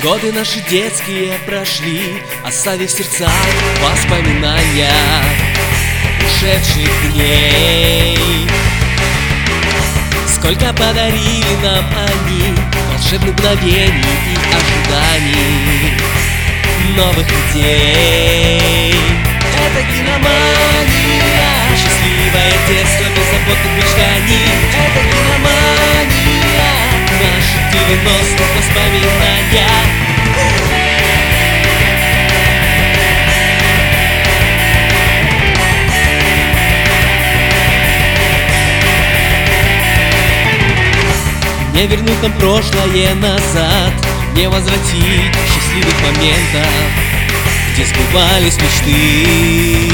Годы наши детские прошли, оставив в сердцах воспоминания ушедших дней. Сколько подарили нам они волшебных мгновений и ожиданий новых идей. Это киномания, счастливое детство беззаботных мечтаний. Это киномания, наши 90-х воспоминания. Не вернуть нам прошлое назад, не возвратить счастливых моментов, где сбывались мечты.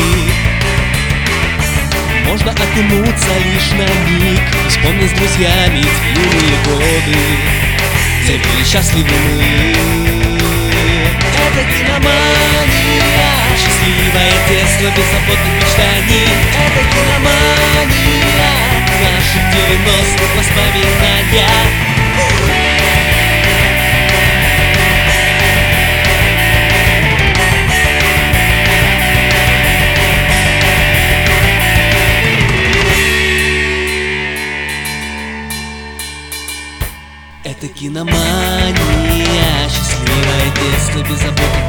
Можно окунуться лишь на миг, вспомнить с друзьями те юные годы, где были счастливы мы. Это киномания, счастливое детство беззаботных мечтаний. Это киномания, наших 90-х воспоминания. Это киномания, счастливое детство беззаботных